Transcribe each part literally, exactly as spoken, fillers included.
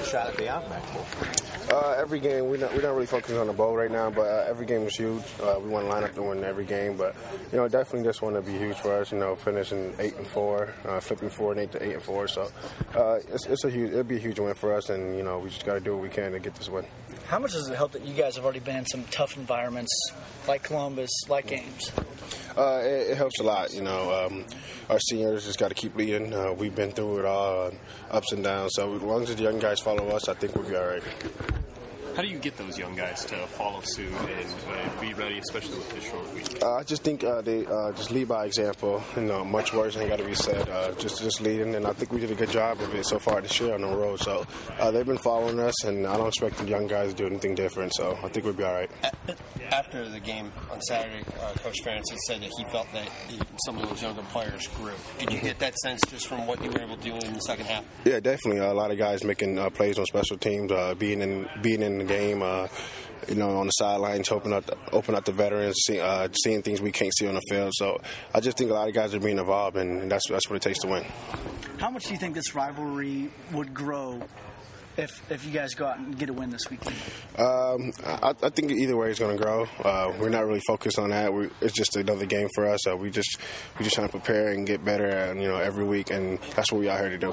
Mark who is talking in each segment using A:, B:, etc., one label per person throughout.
A: shot at the Outback Bowl?
B: Uh, every game, we're not, we're not really focusing on the bowl right now, but uh, every game is huge. Uh, we want to line up to win every game, but you know, definitely this one to be huge for us. You know, finishing eight and four, uh, flipping four and eight to eight and four. So uh, it's, it's a huge, it'll be a huge win for us, and you know, we just got to do what we can to get this win.
C: How much does it help that you guys have already been in some tough environments like Columbus, like Ames?
B: Uh, it, it helps a lot. You know, um, our seniors just got to keep leading. Uh, we've been through it all, uh, ups and downs. So as long as the young guys follow us, I think we'll be all right.
D: How do you get those young guys to follow suit and uh, be ready, especially with this short week?
B: Uh, I just think uh, they uh, just lead by example. You know, much words ain't got to be said. Uh, just just leading, and I think we did a good job of it so far this year on the road. So uh, they've been following us, and I don't expect the young guys to do anything different. So I think we'll be all right.
E: After the game on Saturday, uh, Coach Ferentz said that he felt that the, some of those younger players grew. Did you get that sense just from what you were able to do in the second half?
B: Yeah, definitely. Uh, a lot of guys making uh, plays on special teams, uh, being in being in the game, uh, you know, on the sidelines, open up, the, open up the veterans, see, uh, seeing things we can't see on the field. So I just think a lot of guys are being involved, and that's that's what it takes to win.
C: How much do you think this rivalry would grow if if you guys go out and get a win this weekend?
B: Um, I, I think either way it's going to grow. Uh, we're not really focused on that. We, it's just another game for us. Uh, we just we just trying to prepare and get better, uh, you know, every week, and that's what we out here to do.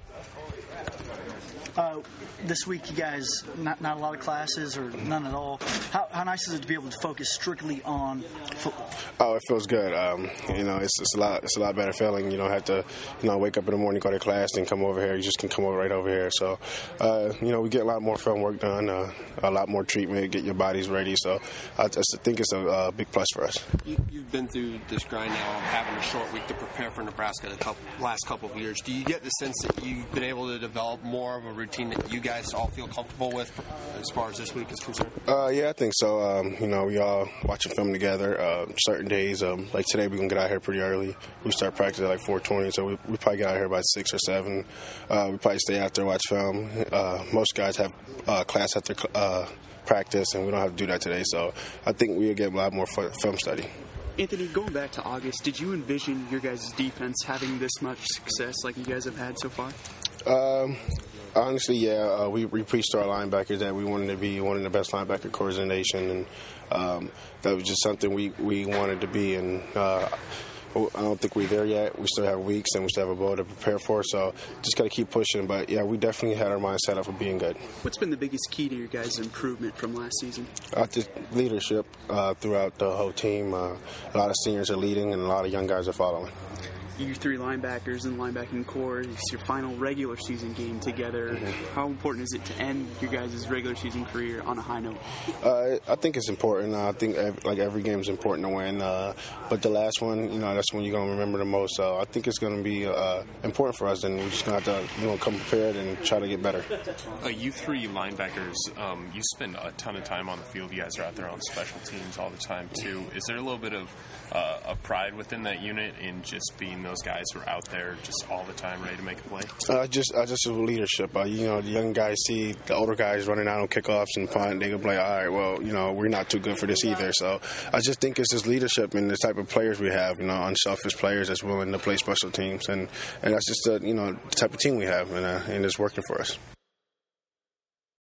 C: Uh, this week, you guys, not not a lot of classes or none at all. How, how nice is it to be able to focus strictly on football?
B: Oh, it feels good. Um, you know, it's, it's a lot. It's a lot better feeling. You don't have to, you know, wake up in the morning, go to class, and come over here. You just can come over right over here. So, uh, you know, we get a lot more film work done, uh, a lot more treatment, get your bodies ready. So, I just think it's a, a big plus for us.
E: You, you've been through this grind now, having a short week to prepare for Nebraska the couple, last couple of years. Do you get the sense that you've been able to develop more of a routine that you guys all feel comfortable with as far as this week is concerned?
B: Uh, yeah, I think so. Um, you know, we all watching film together. Uh, certain days, um, like today, we're going to get out here pretty early. We start practice at like four twenty, so we, we probably get out here by six or seven. Uh, we probably stay out there, watch film. Uh, most guys have uh, class after uh, practice, and we don't have to do that today. So I think we'll get a lot more film study.
F: Anthony, going back to August, did you envision your guys' defense having this much success like you guys have had so far?
B: Um, honestly, yeah. Uh, we, we preached to our linebackers that we wanted to be one of the best linebacker corps in the nation, and um, that was just something we, we wanted to be. And uh, I don't think we're there yet. We still have weeks, and we still have a bowl to prepare for, so just got to keep pushing. But, yeah, we definitely had our mind set up for being good.
F: What's been the biggest key to your guys' improvement from last season?
B: Uh, just leadership uh, throughout the whole team. Uh, a lot of seniors are leading, and a lot of young guys are following.
F: You three linebackers in the linebacking core, it's your final regular season game together. Mm-hmm. How important is it to end your guys' regular season career on a high note?
B: Uh, I think it's important. Uh, I think every, like every game is important to win. Uh, but the last one, you know, that's when you're going to remember the most. So I think it's going to be uh, important for us, and we're just going to have to, you know, come prepared and try to get better.
D: Uh, you three linebackers, um, you spend a ton of time on the field. You guys are out there on special teams all the time, too. Is there a little bit of uh, a pride within that unit in just being those guys who are out there just all the time ready to make a play?
B: Uh, just uh, just leadership. Uh, you know, the young guys see the older guys running out on kickoffs and punt. They can play, all right, well, you know, we're not too good for this either. So I just think it's just leadership and the type of players we have, you know, unselfish players that's willing to play special teams. And, and that's just, the, you know, the type of team we have, and, uh, and it's working for us.